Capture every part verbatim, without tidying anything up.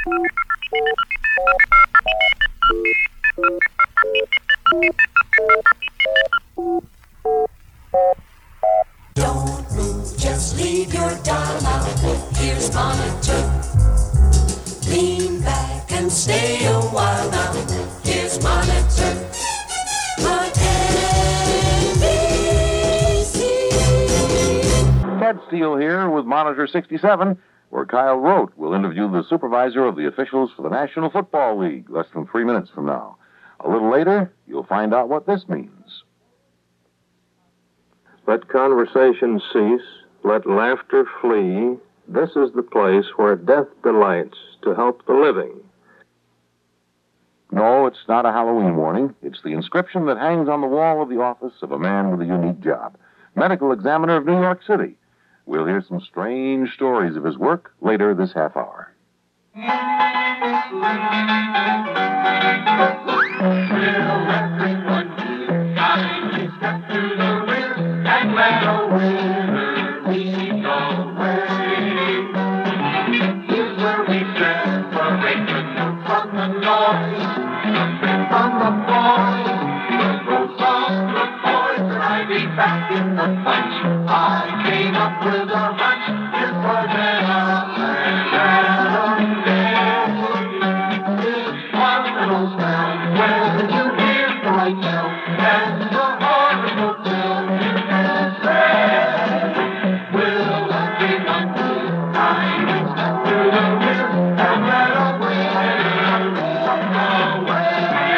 Don't move, just leave your dial out. Here's Monitor. Lean back and stay a while now. Here's Monitor. On N B C. Ted Steele here with Monitor sixty-seven, where Kyle Rote will interview the supervisor of the officials for the National Football League less than three minutes from now. A little later, you'll find out what this means. Let conversation cease, let laughter flee. This is the place where death delights to help the living. No, it's not a Halloween warning. It's the inscription that hangs on the wall of the office of a man with a unique job, medical examiner of New York City. We'll hear some strange stories of his work later this half hour. Will everyone kindly step to the rear and let a winner lead the way? Here's where we separate the new from the noise, the men from the boys, the ghosts of the boys, and I be back in the bunch. I came up with a hunch, it was an up and down day. It's one little sound when you hear the right note, and the heart will fill you can say, will everyone be kindly step to the rear and let a winner lead the way?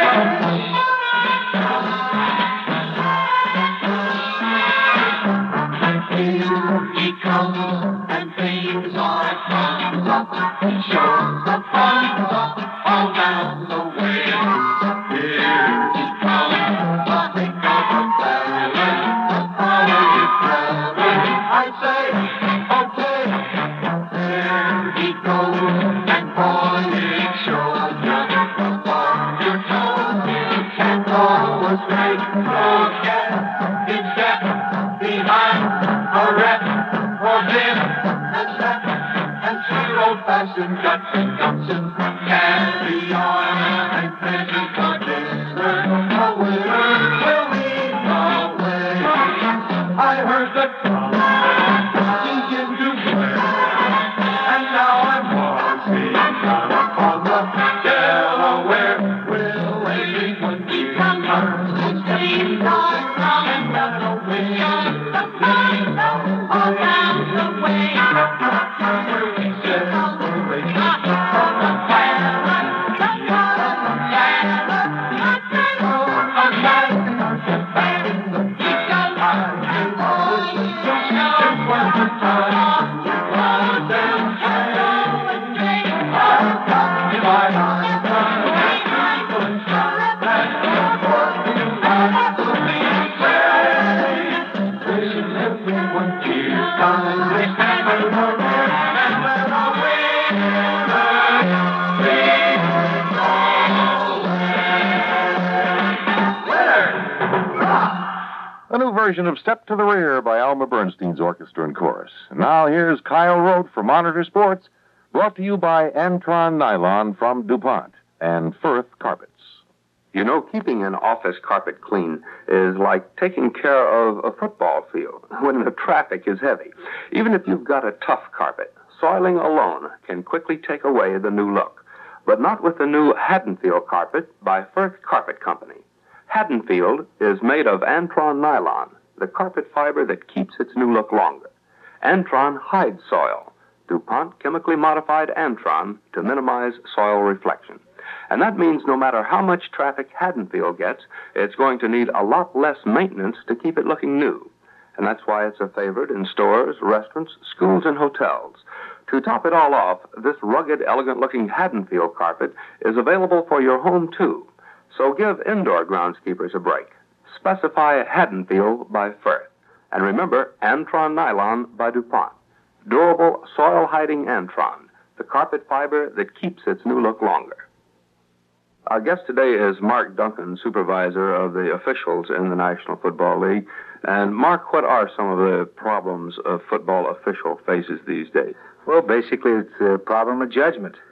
Here he comes, and things are thumbs up. He shows the thumbs up all down the way. Here he comes, the thick of a feather, the color is clever. I say, okay, there he goes, and boy, it shows you. Upon your toes, you can't go astray. So get in step behind a rep for them and step and two old-fashioned guts and gumption. Carry on and present for dinner. A winner will lead the way. I heard the drum begin to play, and now I'm waltzing down upon the Delaware. Will everyone be concerned? It's the song and the wind. All down the way, where we separate from the fire, the color, the fire, the table, a night, a back in the beach, a line, and all the show. It was the time, it was the time, I've got my eyes on the people and stuff, and you have to be safe. Will everyone kindly stand to the rear and let a winner lead the way. A new version of Step to the Rear by Alma Bernstein's Orchestra and Chorus. And now here's Kyle Rote for Monitor Sports, brought to you by Antron Nylon from DuPont and Firth Carpets. You know, keeping an office carpet clean is like taking care of a football field when the traffic is heavy. Even if you've got a tough carpet, soiling alone can quickly take away the new look. But not with the new Haddonfield carpet by Firth Carpet Company. Haddonfield is made of Antron Nylon, the carpet fiber that keeps its new look longer. Antron hides soil. DuPont chemically modified Antron to minimize soil reflection. And that means no matter how much traffic Haddonfield gets, it's going to need a lot less maintenance to keep it looking new. And that's why it's a favorite in stores, restaurants, schools, and hotels. To top it all off, this rugged, elegant-looking Haddonfield carpet is available for your home, too. So give indoor groundskeepers a break. Specify Haddonfield by Firth. And remember, Antron Nylon by DuPont. Durable, soil-hiding Antron, the carpet fiber that keeps its new look longer. Our guest today is Mark Duncan, supervisor of the officials in the National Football League. And, Mark, what are some of the problems a football official faces these days? Well, basically, it's a problem of judgment.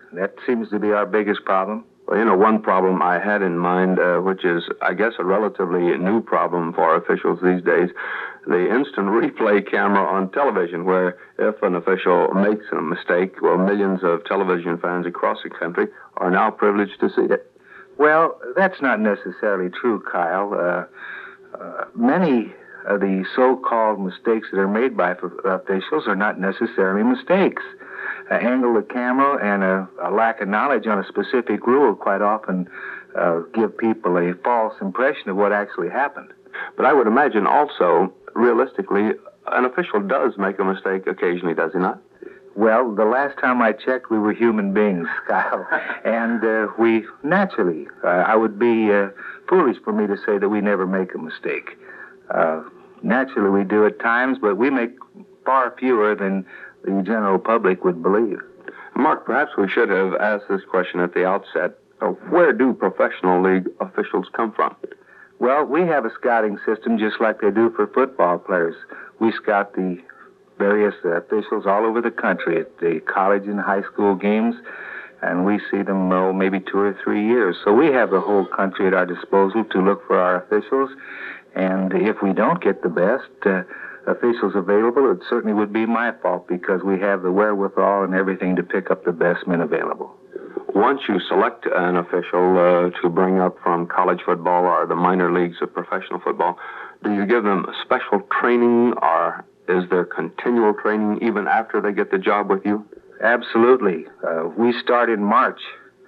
That seems to be our biggest problem. Well, you know, one problem I had in mind, uh, which is, I guess, a relatively new problem for officials these days, the instant replay camera on television, where if an official makes a mistake, well, millions of television fans across the country are now privileged to see it. Well, that's not necessarily true, Kyle. Uh, uh, many of the so-called mistakes that are made by f- officials are not necessarily mistakes. An angle of camera and a, a lack of knowledge on a specific rule quite often uh, give people a false impression of what actually happened. But I would imagine also, realistically, an official does make a mistake occasionally, does he not? Well, the last time I checked, we were human beings, Kyle. And uh, we, naturally, uh, I would be uh, foolish for me to say that we never make a mistake. Uh, naturally, we do at times, but we make far fewer than the general public would believe. Mark, perhaps we should have asked this question at the outset. Uh, where do professional league officials come from? Well, we have a scouting system just like they do for football players. We scout the various uh, officials all over the country at the college and high school games, and we see them, oh, maybe two or three years. So we have the whole country at our disposal to look for our officials, and if we don't get the best uh, officials available, it certainly would be my fault because we have the wherewithal and everything to pick up the best men available. Once you select an official uh, to bring up from college football or the minor leagues of professional football, do you give them special training, or is there continual training even after they get the job with you? Absolutely. Uh, we start in March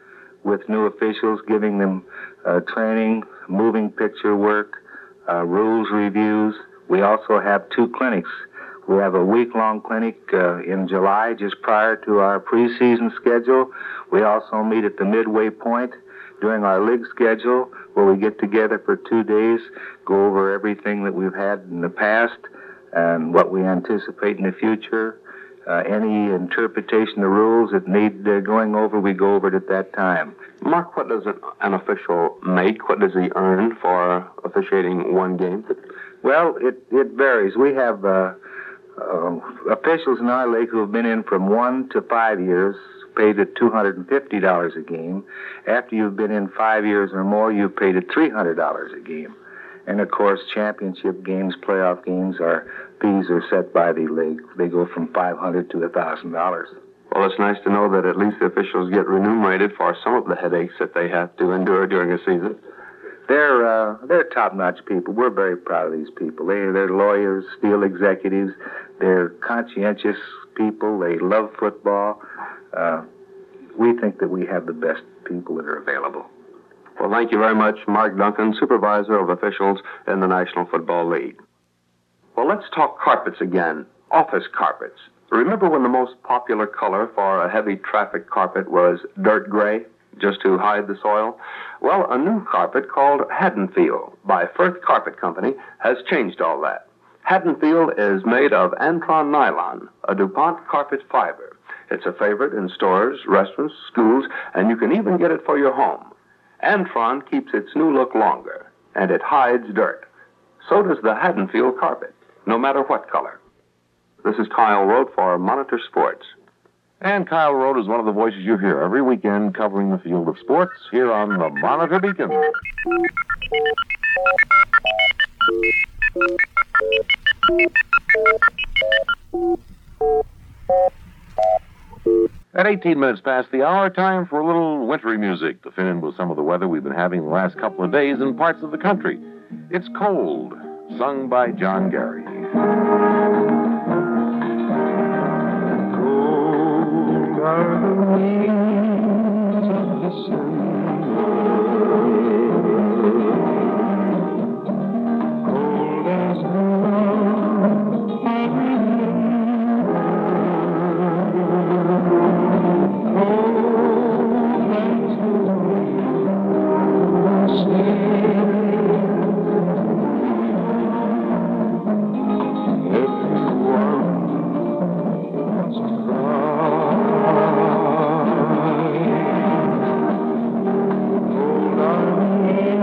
with new officials, giving them uh, training, moving picture work, uh, rules reviews. We also have two clinics. We have a week-long clinic uh, in July, just prior to our preseason schedule. We also meet at the midway point during our league schedule, where we get together for two days, go over everything that we've had in the past and what we anticipate in the future. Uh, any interpretation of rules that need uh, going over, we go over it at that time. Mark, what does an, an official make? What does he earn for officiating one game? Well, it, it varies. We have uh, uh, officials in our league who have been in from one to five years, paid at two hundred fifty dollars a game. After you've been in five years or more, you've paid at three hundred dollars a game. And, of course, championship games, playoff games, our fees are set by the league. They go from five hundred dollars to one thousand dollars. Well, it's nice to know that at least the officials get remunerated for some of the headaches that they have to endure during a season. They're uh, they're top-notch people. We're very proud of these people. They, they're lawyers, field executives. They're conscientious people. They love football. Uh, we think that we have the best people that are available. Well, thank you very much, Mark Duncan, Supervisor of Officials in the National Football League. Well, let's talk carpets again. Office carpets. Remember when the most popular color for a heavy traffic carpet was dirt gray, just to hide the soil? Well, a new carpet called Haddonfield by Firth Carpet Company has changed all that. Haddonfield is made of Antron nylon, a DuPont carpet fiber. It's a favorite in stores, restaurants, schools, and you can even get it for your home. Antron keeps its new look longer, and it hides dirt. So does the Haddonfield carpet, no matter what color. This is Kyle Rote for Monitor Sports. And Kyle Rote is one of the voices you hear every weekend covering the field of sports here on the Monitor Beacon. At eighteen minutes past the hour, time for a little wintry music to fit in with some of the weather we've been having the last couple of days in parts of the country. It's Cold, sung by John Gary. Cold are the winds of December, cold as the love I remember, cold as the wind stays. Cold are the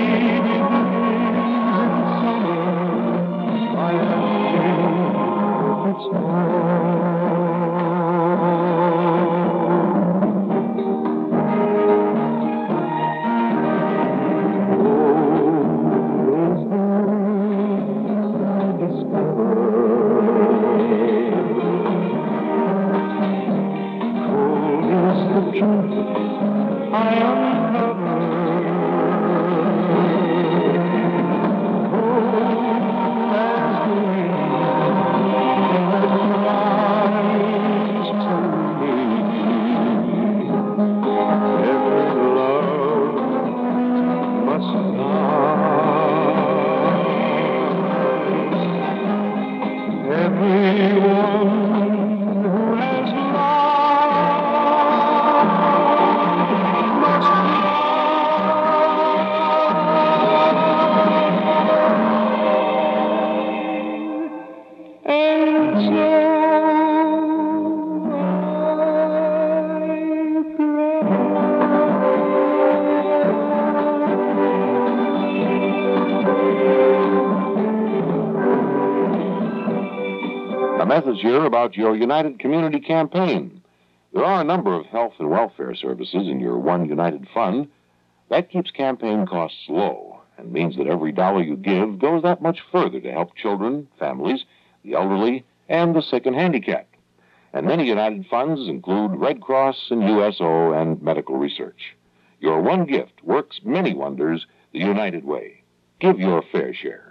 Message here about your United Community Campaign. There are a number of health and welfare services in your One United Fund. That keeps campaign costs low and means that every dollar you give goes that much further to help children, families, the elderly, and the sick and handicapped. And many United funds include Red Cross and U S O and medical research. Your one gift works many wonders the United way. Give your fair share.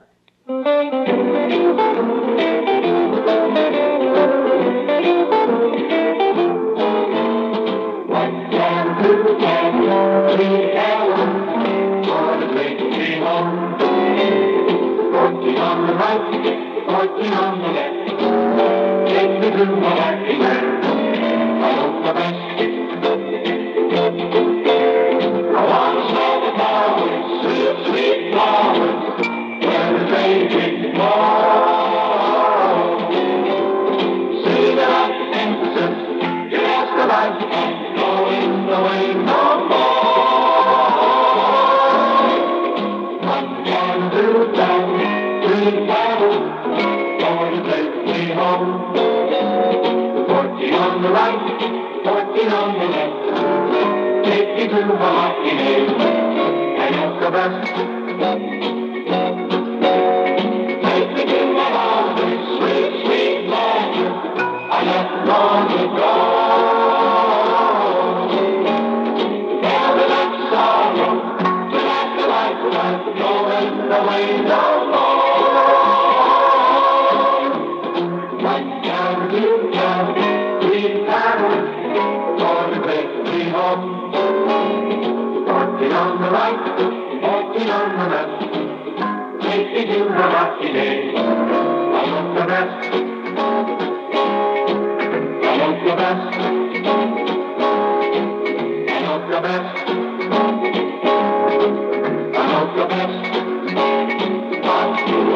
Working on the left, take me to my happy land. I hope the best. I want to smell the flowers, sweet, sweet flowers, where the raging fall. See the light emphasis, you ask the light, and going the way no more. One can do that, three cattle. Fourteen on the right, fourteen on the left. Take me to the lucky name, and it's the best. Take me to my lovely, sweet, sweet land. I left long ago. There the next sorrow, to laugh the life life, going away no more. Fourteen on the right, fourteen on the left. Take me to the lucky day. I want the best. I want the best. I want the best. I want the best. What you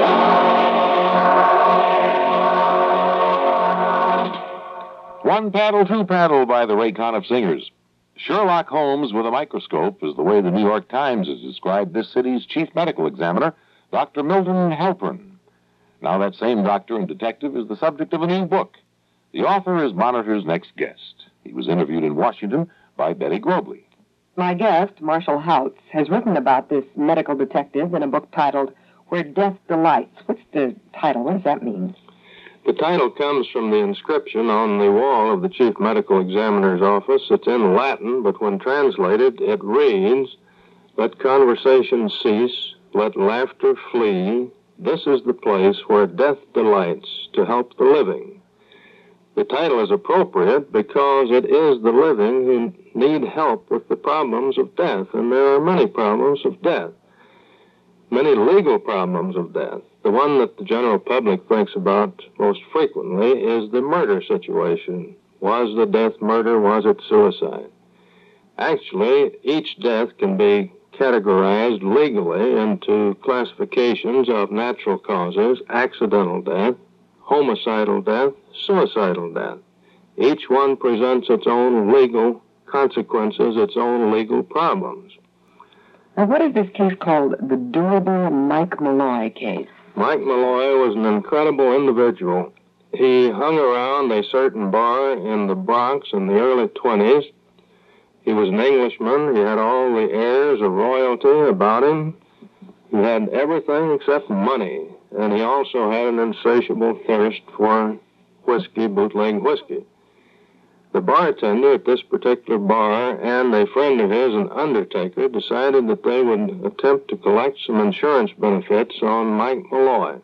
are. One paddle, two paddle by the Ray Conniff Singers. Sherlock Holmes with a microscope is the way the New York Times has described this city's chief medical examiner, Doctor Milton Halpern. Now that same doctor and detective is the subject of a new book. The author is Monitor's next guest. He was interviewed in Washington by Betty Grobley. My guest, Marshall Houts, has written about this medical detective in a book titled Where Death Delights. What's the title? What does that mean? The title comes from the inscription on the wall of the chief medical examiner's office. It's in Latin, but when translated, it reads, "Let conversation cease, let laughter flee. This is the place where death delights to help the living." The title is appropriate because it is the living who need help with the problems of death, and there are many problems of death, many legal problems of death. The one that the general public thinks about most frequently is the murder situation. Was the death murder? Was it suicide? Actually, each death can be categorized legally into classifications of natural causes, accidental death, homicidal death, suicidal death. Each one presents its own legal consequences, its own legal problems. Now, what is this case called the Durable Mike Malloy case? Mike Malloy was an incredible individual. He hung around a certain bar in the Bronx in the early twenties. He was an Englishman. He had all the airs of royalty about him. He had everything except money, and he also had an insatiable thirst for whiskey, bootleg whiskey. The bartender at this particular bar and a friend of his, an undertaker, decided that they would attempt to collect some insurance benefits on Mike Malloy.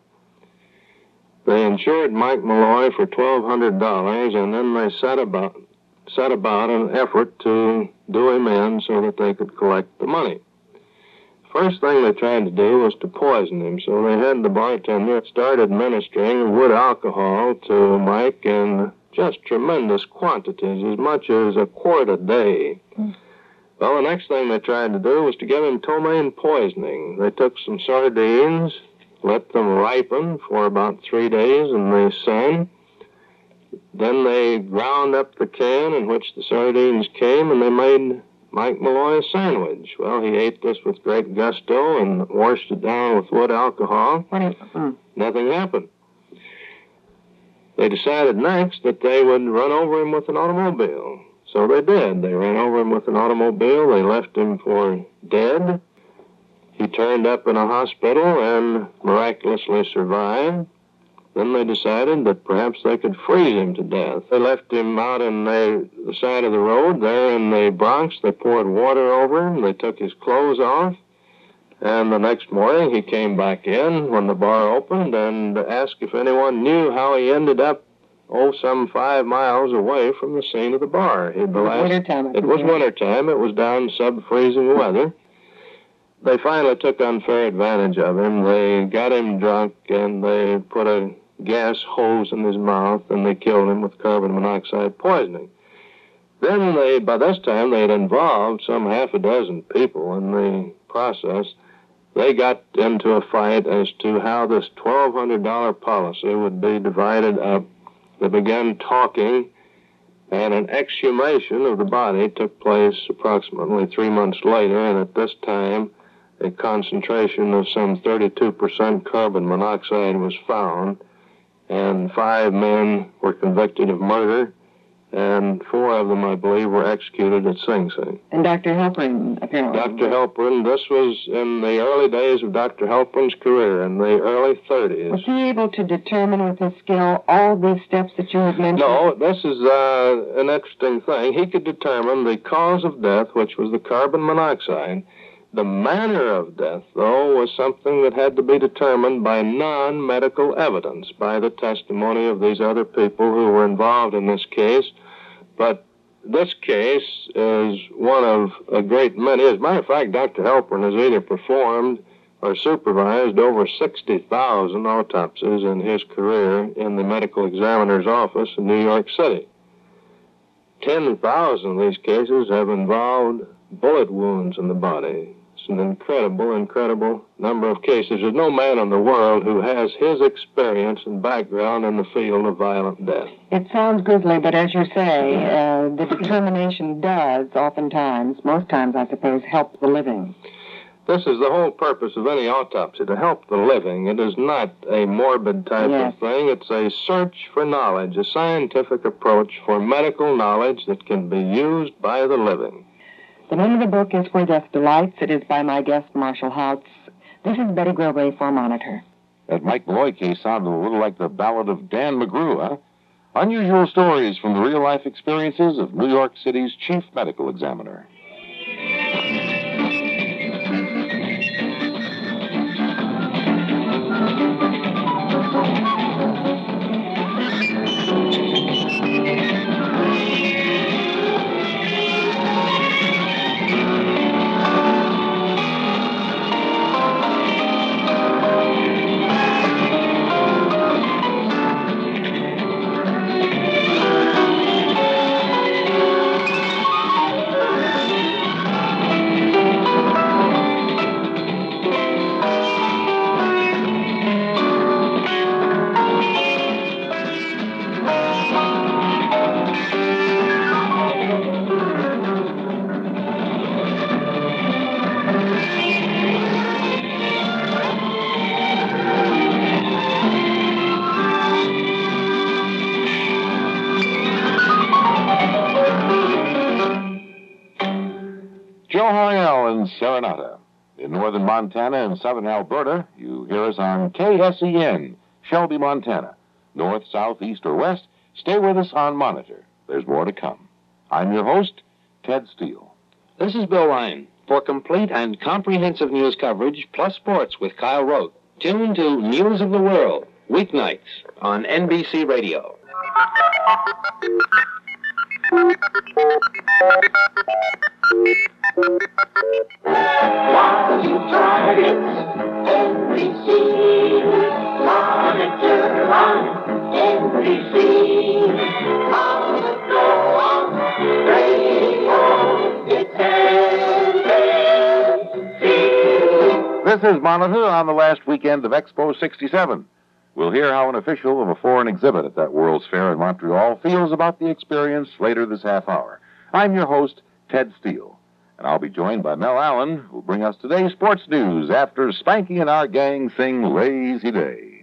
They insured Mike Malloy for twelve hundred dollars, and then they set about, set about an effort to do him in so that they could collect the money. First thing they tried to do was to poison him, so they had the bartender start administering wood alcohol to Mike in just tremendous quantities, as much as a quart a day. Mm. Well, the next thing they tried to do was to give him ptomaine poisoning. They took some sardines, let them ripen for about three days in the sun. Then they ground up the can in which the sardines came, and they made Mike Malloy a sandwich. Well, he ate this with great gusto and washed it down with wood alcohol. Mm. Nothing happened. They decided next that they would run over him with an automobile. So they did. They ran over him with an automobile. They left him for dead. He turned up in a hospital and miraculously survived. Then they decided that perhaps they could freeze him to death. They left him out on the, the side of the road there in the Bronx. They poured water over him. They took his clothes off. And the next morning he came back in when the bar opened and asked if anyone knew how he ended up, oh, some five miles away from the scene of the bar. He'd the last, wintertime. It was wintertime. It was down sub-freezing weather. They finally took unfair advantage of him. They got him drunk, and they put a gas hose in his mouth, and they killed him with carbon monoxide poisoning. Then they, by this time, they had involved some half a dozen people in the process. They got into a fight as to how this twelve hundred dollars policy would be divided up. They began talking, and an exhumation of the body took place approximately three months later, and at this time, a concentration of some thirty-two percent carbon monoxide was found, and five men were convicted of murder, and four of them, I believe, were executed at Sing Sing. And Doctor Halperin, apparently. Doctor Halperin, this was in the early days of Doctor Halperin's career, in the early thirties. Was he able to determine with his skill all these steps that you have mentioned? No, this is uh, an interesting thing. He could determine the cause of death, which was the carbon monoxide. The manner of death, though, was something that had to be determined by non-medical evidence, by the testimony of these other people who were involved in this case. But this case is one of a great many. As a matter of fact, Doctor Halperin has either performed or supervised over sixty thousand autopsies in his career in the medical examiner's office in New York City. ten thousand of these cases have involved bullet wounds in the body. It's an incredible, incredible number of cases. There's no man in the world who has his experience and background in the field of violent death. It sounds grisly, but as you say, uh, the determination does oftentimes, most times I suppose, help the living. This is the whole purpose of any autopsy, to help the living. It is not a morbid type yes. of thing. It's a search for knowledge, a scientific approach for medical knowledge that can be used by the living. The name of the book is Where Death Delights. It is by my guest, Marshall Houts. This is Betty Grobray for Monitor. That Mike Malloy case sounded a little like the ballad of Dan McGrew, huh? Unusual stories from the real-life experiences of New York City's chief medical examiner. Serenata. In northern Montana and southern Alberta, you hear us on K S E N, Shelby, Montana. North, south, east, or west, stay with us on Monitor. There's more to come. I'm your host, Ted Steele. This is Bill Ryan. For complete and comprehensive news coverage, plus sports with Kyle Rote, tune to News of the World, weeknights on N B C Radio. While you targets N B C, Monitor on N B C. On the go on radio, it's N B C. This is Monitor on the last weekend of Expo sixty-seven. We'll hear how an official of a foreign exhibit at that World's Fair in Montreal feels about the experience later this half hour. I'm your host, Ted Steele, and I'll be joined by Mel Allen, who'll bring us today's sports news after Spanky and our gang sing Lazy Day.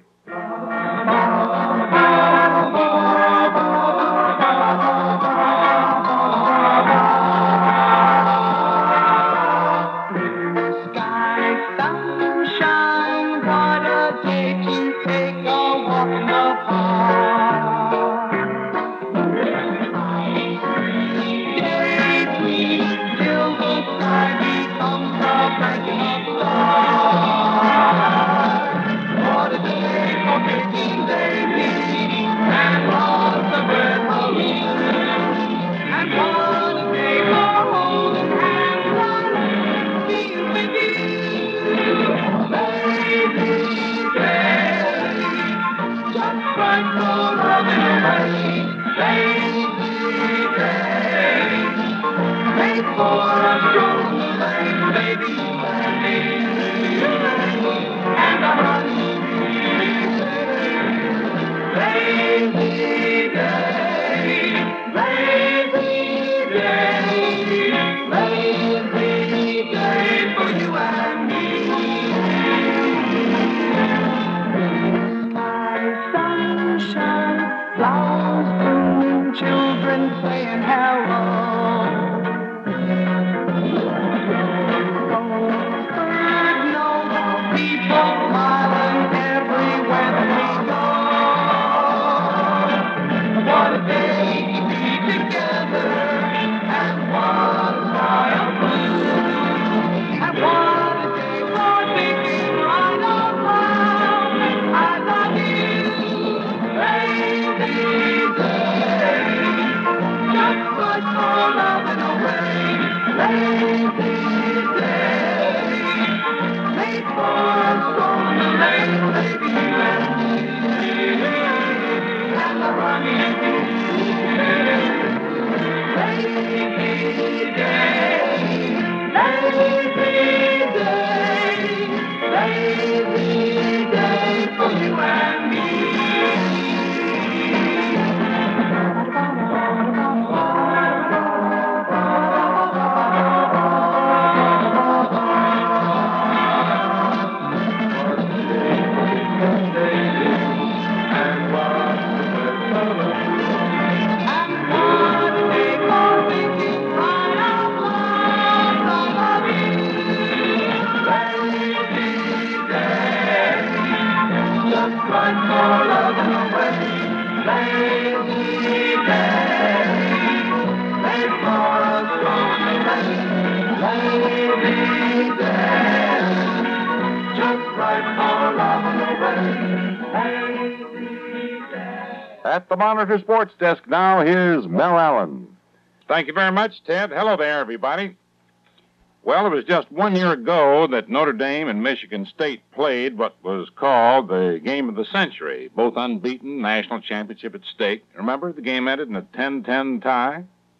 At the Monitor Sports Desk now, here's Mel Allen. Thank you very much, Ted. Hello there, everybody. Well, it was just one year ago that Notre Dame and Michigan State played what was called the game of the century, both unbeaten, national championship at stake. Remember, the game ended in a ten ten tie?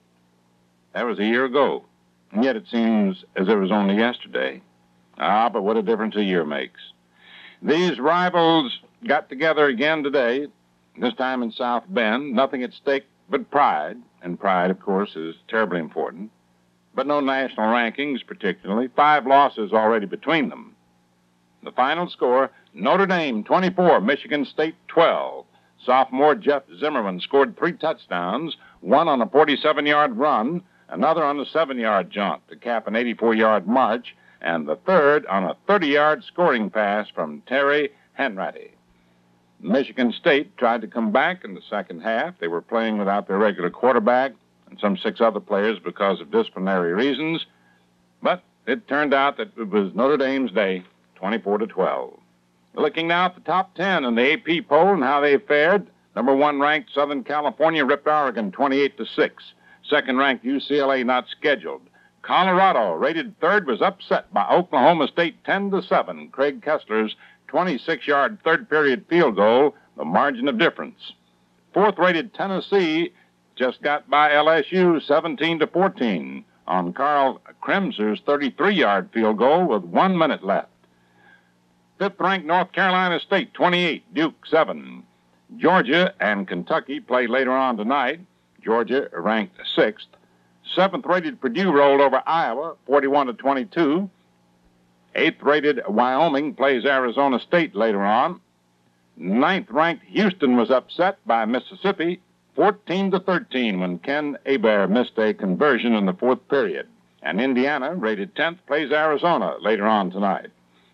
That was a year ago, and yet it seems as if it was only yesterday. Ah, but what a difference a year makes. These rivals got together again today, this time in South Bend. Nothing at stake but pride, and pride, of course, is terribly important. But no national rankings, particularly. Five losses already between them. The final score, Notre Dame twenty-four, Michigan State twelve. Sophomore Jeff Zimmerman scored three touchdowns, one on a forty-seven-yard run, another on a seven-yard jaunt to cap an eighty-four-yard march, and the third on a thirty-yard scoring pass from Terry Henratty. Michigan State tried to come back in the second half. They were playing without their regular quarterback and some six other players because of disciplinary reasons, but it turned out that it was Notre Dame's day, twenty-four to twelve. Looking now at the top ten in the A P poll and how they fared, number one ranked Southern California ripped Oregon twenty-eight to six. Second ranked U C L A not scheduled. Colorado, rated third, was upset by Oklahoma State ten to seven. Craig Kessler's twenty-six-yard third-period field goal, the margin of difference. Fourth-rated Tennessee just got by L S U seventeen to fourteen on Carl Kremser's thirty-three-yard field goal with one minute left. Fifth-ranked North Carolina State twenty-eight, Duke seven. Georgia and Kentucky play later on tonight. Georgia ranked sixth. Seventh-rated Purdue rolled over Iowa, forty-one to twenty-two. Eighth-rated Wyoming plays Arizona State later on. Ninth-ranked Houston was upset by Mississippi, fourteen to thirteen, when Ken Hebert missed a conversion in the fourth period. And Indiana, rated tenth, plays Arizona later on tonight.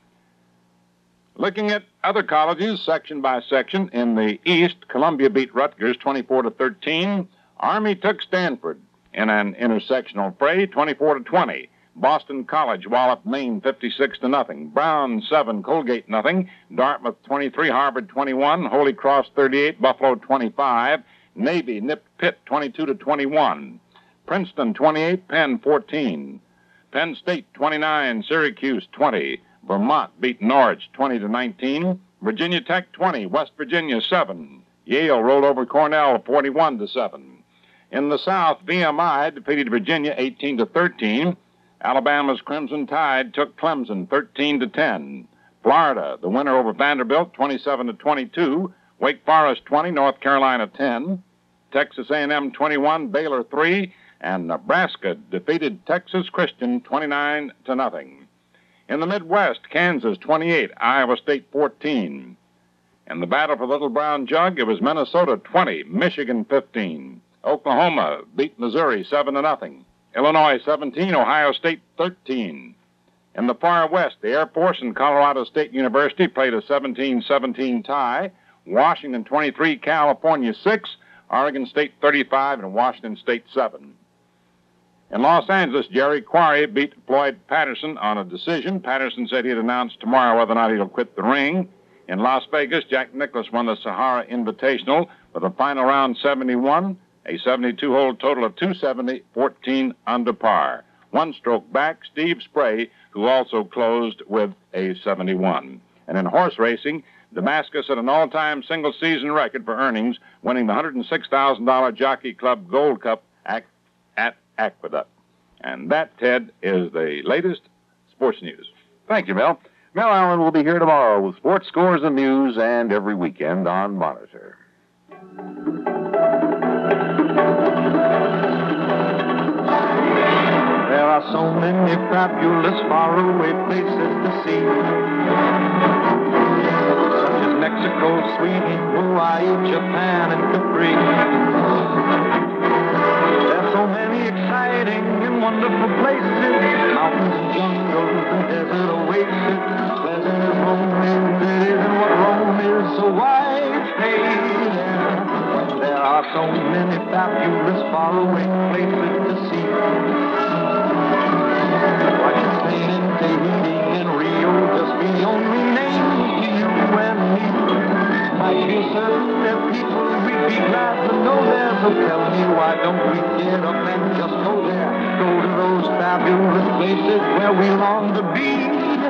Looking at other colleges, section by section, in the East, Columbia beat Rutgers twenty-four to thirteen. Army took Stanford in an intersectional fray, twenty-four to twenty. Boston College walloped Maine fifty-six to nothing. Brown seven, Colgate nothing. Dartmouth twenty-three, Harvard twenty-one. Holy Cross thirty-eight, Buffalo twenty-five. Navy nipped Pitt twenty-two to twenty-one. Princeton twenty-eight, Penn fourteen. Penn State twenty-nine, Syracuse twenty. Vermont beat Norwich twenty to nineteen. Virginia Tech twenty, West Virginia seven. Yale rolled over Cornell forty-one to seven. In the South, V M I defeated Virginia eighteen to thirteen. Alabama's Crimson Tide took Clemson thirteen to ten. Florida, the winner over Vanderbilt, twenty-seven to twenty-two. Wake Forest twenty, North Carolina ten. Texas A and M twenty-one, Baylor three, and Nebraska defeated Texas Christian twenty-nine to nothing. In the Midwest, Kansas twenty-eight, Iowa State fourteen. In the battle for the Little Brown Jug, it was Minnesota twenty, Michigan fifteen. Oklahoma beat Missouri seven to nothing. Illinois seventeen, Ohio State thirteen. In the far west, the Air Force and Colorado State University played a seventeen seventeen tie. Washington twenty-three, California six, Oregon State thirty-five, and Washington State seven. In Los Angeles, Jerry Quarry beat Floyd Patterson on a decision. Patterson said he'd announce tomorrow whether or not he'll quit the ring. In Las Vegas, Jack Nicklaus won the Sahara Invitational with a final round seventy-one, a seventy-two hole total of two seventy, fourteen under par. One stroke back, Steve Spray, who also closed with a seventy-one. And in horse racing, Damascus set an all-time single-season record for earnings, winning the one hundred six thousand dollars Jockey Club Gold Cup at, at Aqueduct. And that, Ted, is the latest sports news. Thank you, Mel. Mel Allen will be here tomorrow with sports scores and news, and every weekend on Monitor. There are so many fabulous faraway places to see, such as Mexico, Sweden, Hawaii, Japan, and Capri. There's so many exciting and wonderful places, mountains and jungles and desert oasis, pleasant as home is, it isn't what Rome is, so why stay there? There are so many fabulous faraway places to see, like Spain and Tahiti and Rio, just beyond me, names to you and me. I feel certain that people we'd be glad to know there, so tell me why don't we get up and just go there, go to those fabulous places where we long to be,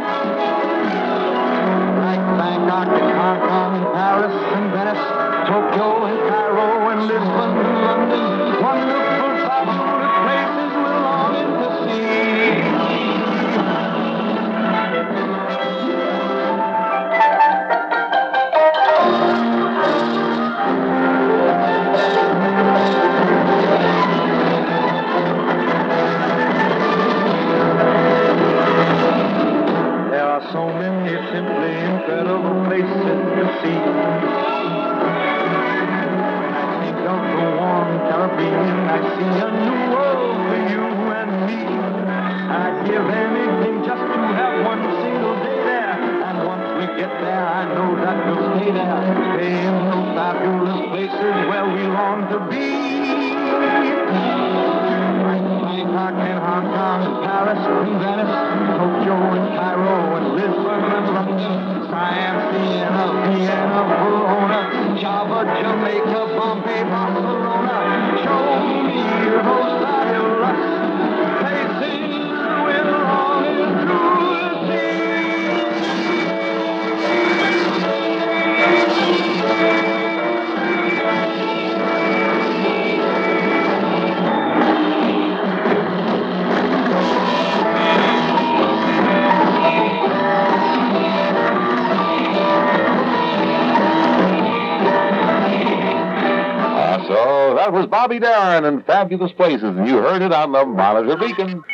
like Bangkok and Hong Kong and Paris and Venice, Tokyo and Cairo and Lisbon and London, wonderful fabulous places we're longing to see. There are so many simply incredible places to see. When I think of the warm Caribbean, I see a new world for you and me. I'd give anything just to have one single day there. And once we get there, I know that we'll stay there. Stay in those fabulous places where we long to be. Bangkok and Hong Kong, Paris and Venice, Tokyo and Cairo and Lisbon and London, Siam, Siena, Vienna, Verona, Java, Jamaica, Bombay, Barcelona. Show me those fabulous places we're longing to see. So that was Bobby Darin and Fabulous Places, and you heard it on the Monitor Beacon.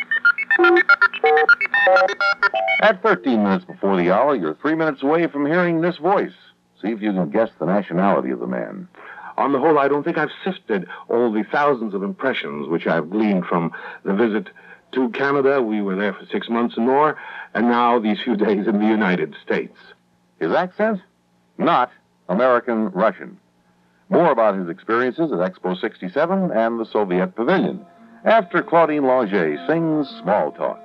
At thirteen minutes before the hour, you're three minutes away from hearing this voice. See if you can guess the nationality of the man. On the whole, I don't think I've sifted all the thousands of impressions which I've gleaned from the visit to Canada. We were there for six months and more, and now these few days in the United States. His accent? Not American Russian. More about his experiences at Expo sixty-seven and the Soviet Pavilion after Claudine Langer sings Small Talk.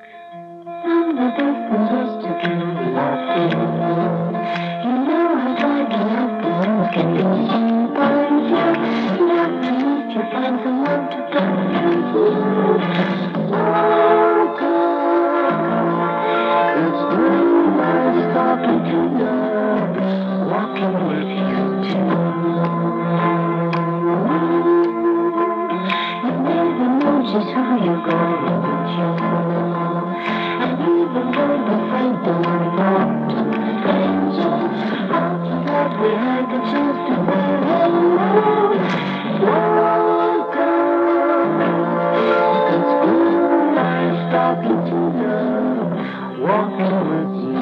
Just who you're going to and even though the fight don't want to danger, after that we had the chance to wear alone. Welcome, it's good nice talking to you, walking with you.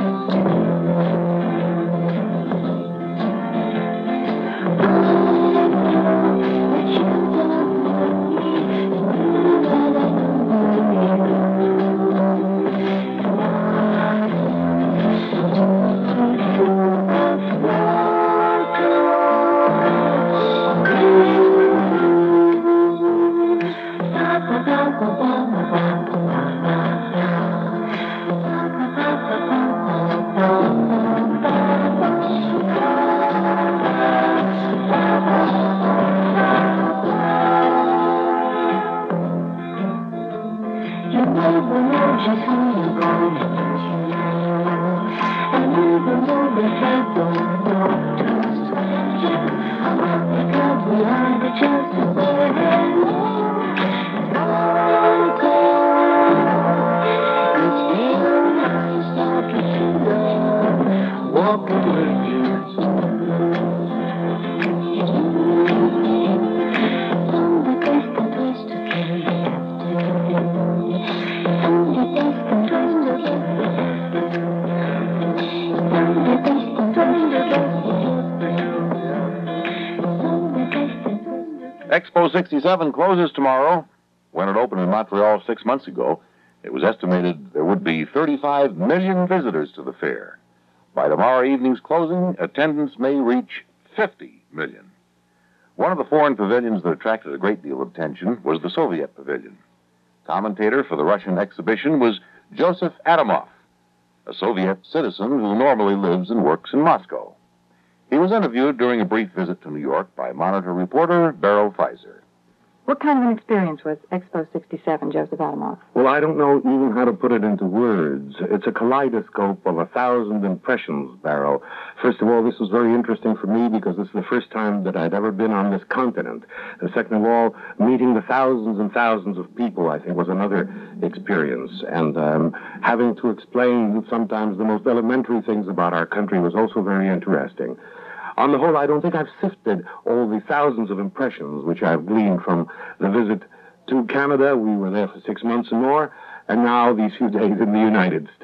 Expo sixty-seven closes tomorrow. When it opened in Montreal six months ago, it was estimated there would be thirty-five million visitors to the fair. By tomorrow evening's closing, attendance may reach fifty million. One of the foreign pavilions that attracted a great deal of attention was the Soviet Pavilion. Commentator for the Russian exhibition was Joseph Adamov, a Soviet citizen who normally lives and works in Moscow. He was interviewed during a brief visit to New York by Monitor reporter Beryl Pfizer. What kind of an experience was Expo sixty-seven, Joseph Adamov? Well, I don't know even how to put it into words. It's a kaleidoscope of a thousand impressions, Beryl. First of all, this was very interesting for me because this is the first time that I'd ever been on this continent. And second of all, meeting the thousands and thousands of people, I think, was another experience. And um, having to explain sometimes the most elementary things about our country was also very interesting. On the whole, I don't think I've sifted all the thousands of impressions which I've gleaned from the visit to Canada. We were there for six months and more, and now these few days in the United States.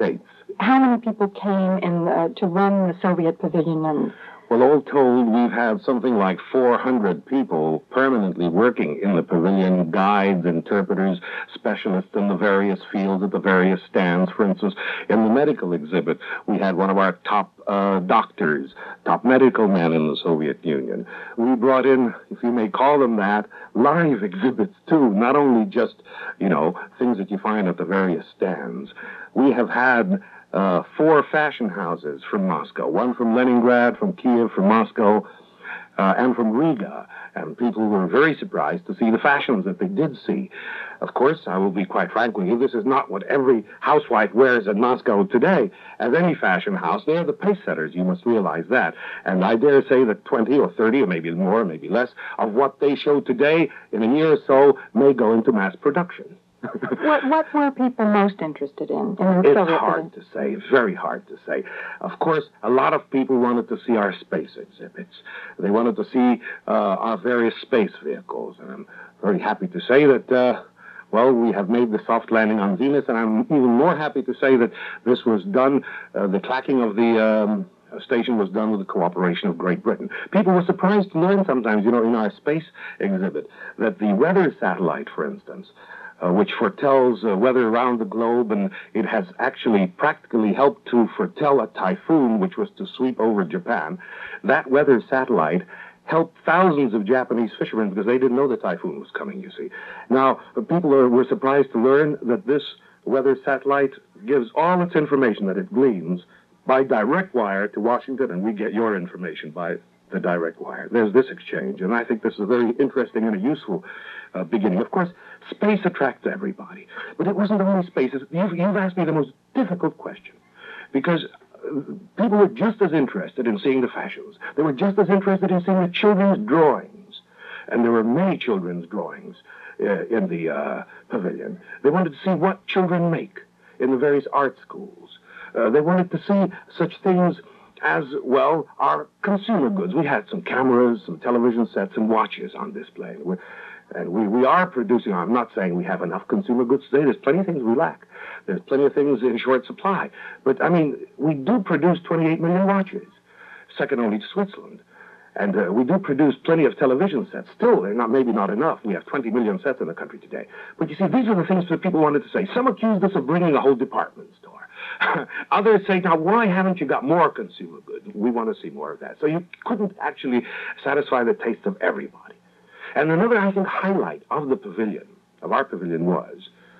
How many people came in uh, to run the Soviet pavilion? And Well, all told, we've had something like four hundred people permanently working in the pavilion, guides, interpreters, specialists in the various fields at the various stands. For instance, in the medical exhibit, we had one of our top uh, doctors, top medical men in the Soviet Union. We brought in, if you may call them that, live exhibits, too, not only just, you know, things that you find at the various stands. We have had Uh, four fashion houses from Moscow, one from Leningrad, from Kiev, from Moscow, uh, and from Riga. And people were very surprised to see the fashions that they did see. Of course, I will be quite frank with you, this is not what every housewife wears in Moscow today. As any fashion house, they are the pace setters, you must realize that. And I dare say that twenty or thirty, or maybe more, maybe less, of what they show today in a year or so may go into mass production. what, what were people most interested in? in the It's Soviet hard to say. It's very hard to say. Of course, a lot of people wanted to see our space exhibits. They wanted to see uh, our various space vehicles. And I'm very happy to say that, uh, well, we have made the soft landing on Venus, and I'm even more happy to say that this was done, uh, the tracking of the um, station was done with the cooperation of Great Britain. People were surprised to learn sometimes, you know, in our space exhibit, that the weather satellite, for instance, Uh, which foretells uh, weather around the globe, and it has actually practically helped to foretell a typhoon which was to sweep over Japan. That weather satellite helped thousands of Japanese fishermen because they didn't know the typhoon was coming, you see. Now, uh, people are, were surprised to learn that this weather satellite gives all its information that it gleans by direct wire to Washington, and we get your information by the direct wire. There's this exchange, and I think this is a very interesting and a useful uh, beginning. Of course, space attracts everybody, but it wasn't only space. You've, you've asked me the most difficult question, because uh, people were just as interested in seeing the fashions. They were just as interested in seeing the children's drawings, and there were many children's drawings uh, in the uh, pavilion. They wanted to see what children make in the various art schools. Uh, they wanted to see such things as, well, our consumer goods. We had some cameras, some television sets, and watches on display. We're, and we, we are producing, I'm not saying we have enough consumer goods today. There's plenty of things we lack. There's plenty of things in short supply. But, I mean, we do produce twenty-eight million watches, second only to Switzerland. And uh, we do produce plenty of television sets. Still, they're not, maybe not enough. We have twenty million sets in the country today. But you see, these are the things that people wanted to say. Some accused us of bringing a whole department store. Others say, now, why haven't you got more consumer goods? We want to see more of that. So you couldn't actually satisfy the taste of everybody. And another, I think, highlight of the pavilion, of our pavilion, was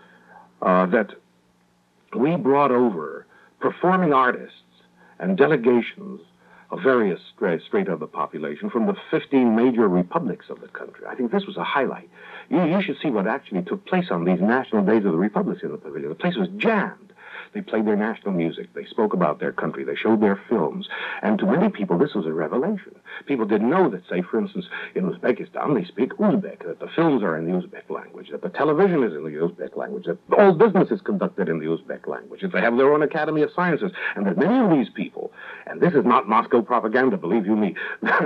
uh, that we brought over performing artists and delegations of various straight of the population from the fifteen major republics of the country. I think this was a highlight. You, you should see what actually took place on these national days of the republics in the pavilion. The place was jammed. They played their national music. They spoke about their country. They showed their films. And to many people, this was a revelation. People didn't know that, say, for instance, in Uzbekistan, they speak Uzbek, that the films are in the Uzbek language, that the television is in the Uzbek language, that all business is conducted in the Uzbek language, that they have their own Academy of Sciences, and that many of these people, and this is not Moscow propaganda, believe you me,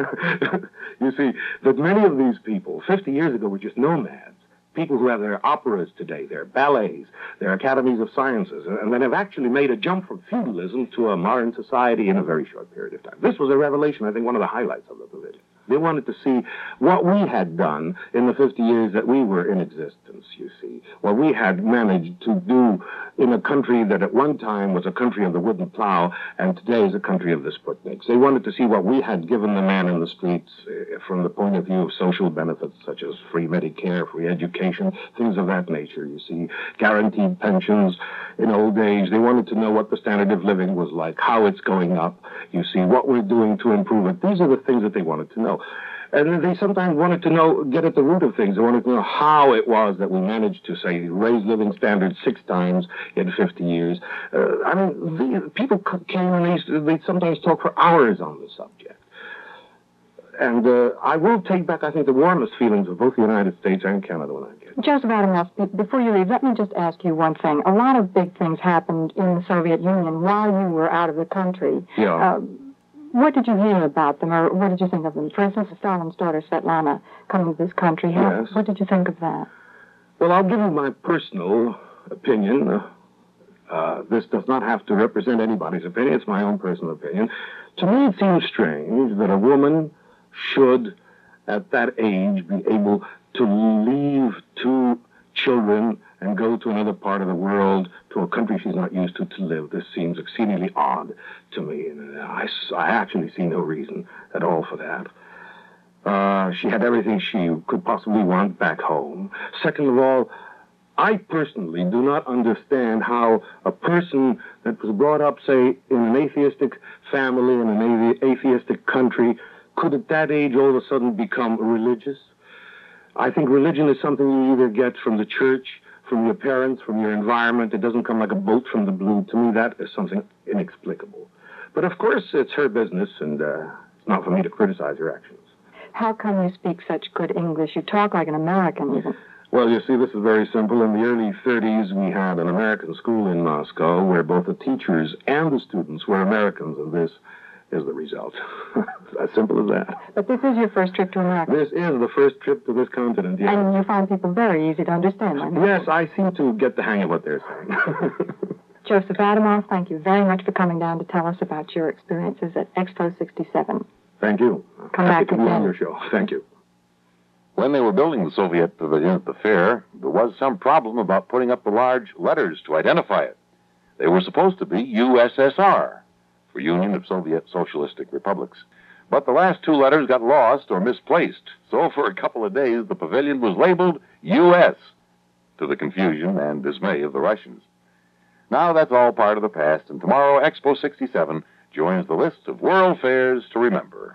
you see, that many of these people, fifty years ago, were just nomads. People who have their operas today, their ballets, their academies of sciences, and then have actually made a jump from feudalism to a modern society in a very short period of time. This was a revelation, I think, one of the highlights of the pavilion. They wanted to see what we had done in the fifty years that we were in existence, you see. What we had managed to do in a country that at one time was a country of the wooden plow, and today is a country of the Sputniks. They wanted to see what we had given the man in the streets uh, from the point of view of social benefits, such as free Medicare, free education, things of that nature, you see. Guaranteed pensions in old age. They wanted to know what the standard of living was like, how it's going up, you see, what we're doing to improve it. These are the things that they wanted to know. And they sometimes wanted to know, get at the root of things. They wanted to know how it was that we managed to, say, raise living standards six times in fifty years. Uh, I mean, the, people came and they, they sometimes talk for hours on the subject. And uh, I will take back, I think, the warmest feelings of both the United States and Canada when I get it. Just about enough. Before you leave, let me just ask you one thing. A lot of big things happened in the Soviet Union while you were out of the country. Yeah. Uh, What did you hear about them, or what did you think of them? For instance, Stalin's daughter, Svetlana, coming to this country. How, Yes. What did you think of that? Well, I'll give you my personal opinion. Uh, Uh, this does not have to represent anybody's opinion. It's my own personal opinion. To me, it seems strange that a woman should, at that age, be able to leave two children and go to another part of the world, to a country she's not used to, to live. This seems exceedingly odd to me, and I, I actually see no reason at all for that. Uh, she had everything she could possibly want back home. Second of all, I personally do not understand how a person that was brought up, say, in an atheistic family, in an atheistic country, could at that age all of a sudden become religious. I think religion is something you either get from the church, from your parents, from your environment. It doesn't come like a bolt from the blue. To me, that is something inexplicable. But of course, it's her business, and uh, it's not for me to criticize her actions. How come you speak such good English? You talk like an American, even. Well, you see, this is very simple. In the early thirties, we had an American school in Moscow where both the teachers and the students were Americans, and this is the result. As simple as that. But this is your first trip to America. This is the first trip to this continent, yes. And you find people very easy to understand, I know. Yes, I seem to get the hang of what they're saying. Joseph Adamov, thank you very much for coming down to tell us about your experiences at Expo sixty-seven. Thank you. Come Happy back to be again. on your show. Thank you. When they were building the Soviet pavilion at the fair, there was some problem about putting up the large letters to identify it. They were supposed to be U S S R, for Union of Soviet Socialistic Republics. But the last two letters got lost or misplaced, so for a couple of days the pavilion was labeled U S, to the confusion and dismay of the Russians. Now that's all part of the past, and tomorrow Expo sixty-seven joins the list of world fairs to remember.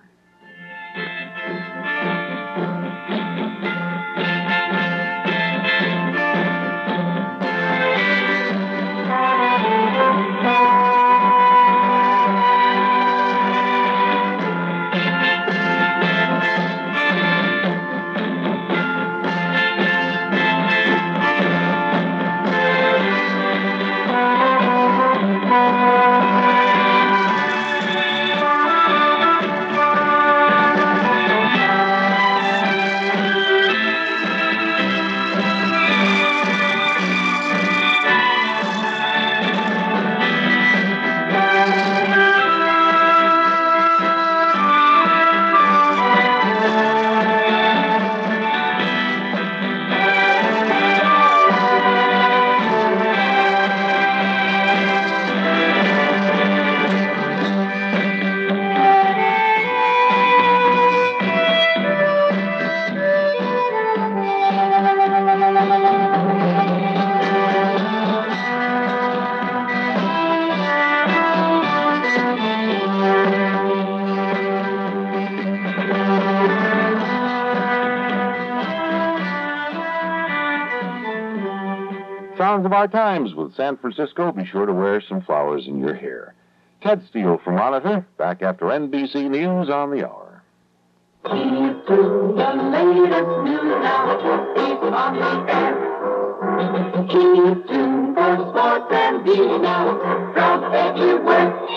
Sounds of our times with San Francisco. Be sure to wear some flowers in your hair. Ted Steele for Monitor, back after N B C News on the Hour. Keep to the latest news now, keep on the air. Keep tuned for sports and beauty now, from everywhere.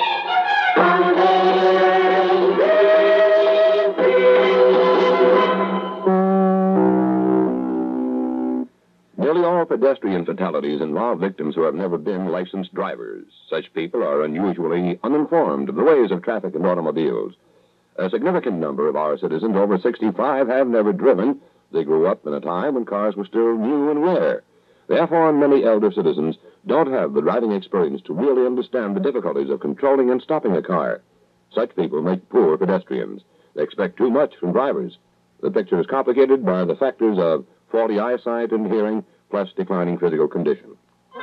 Nearly all pedestrian fatalities involve victims who have never been licensed drivers. Such people are unusually uninformed of the ways of traffic and automobiles. A significant number of our citizens over sixty-five have never driven. They grew up in a time when cars were still new and rare. Therefore, many elder citizens don't have the driving experience to really understand the difficulties of controlling and stopping a car. Such people make poor pedestrians. They expect too much from drivers. The picture is complicated by the factors of faulty eyesight and hearing, plus declining physical condition.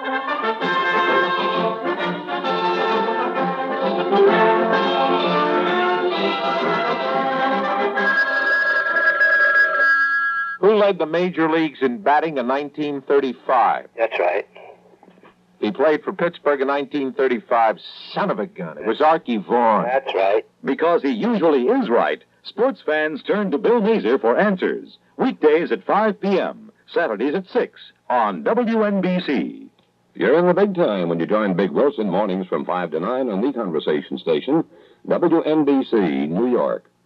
Who led the major leagues in batting in nineteen thirty-five? That's right. He played for Pittsburgh in nineteen thirty-five. Son of a gun. It was Archie Vaughan. That's right. Because he usually is right, sports fans turn to Bill Mazer for answers. Weekdays at five p.m., Saturdays at six on W N B C. You're in the big time when you join Big Wilson mornings from five to nine on the conversation station, W N B C, New York.